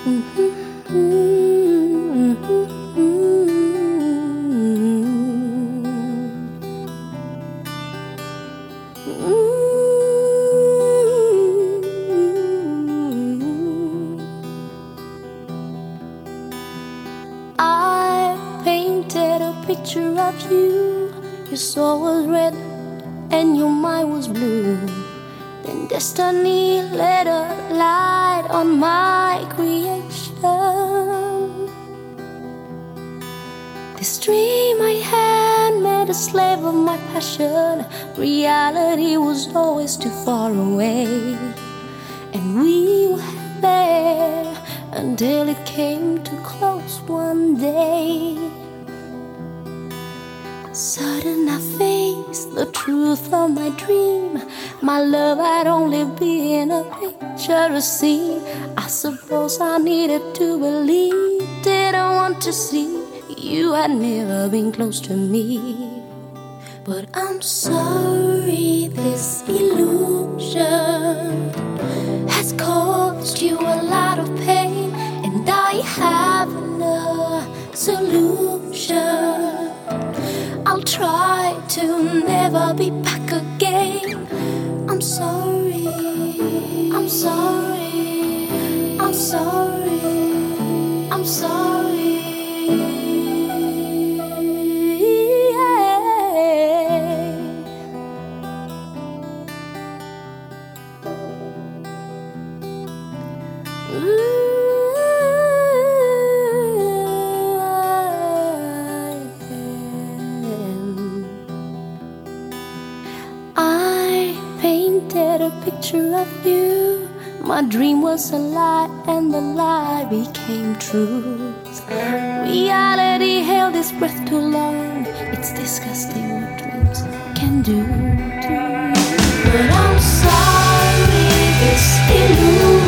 I painted a picture of you. Your soul was red and your mind was blue. Then destiny let a light on my creation. This dream I had made a slave of my passion. Reality was always too far away, and we were there until it came too close one day. Sudden I faced the truth of my dream. My love had only been a picture to see. I suppose I needed to believe. Didn't want to see you had never been close to me. But I'm sorry, this illusion has caused you a lot of pain, and I have no solution. I'll try to never be back again. I'm sorry, I'm sorry, I'm sorry, I'm sorry. I painted a picture of you. My dream was a lie, and the lie became truth. Reality held its breath too long. It's disgusting what dreams can do to you. But I'm sorry, this illusion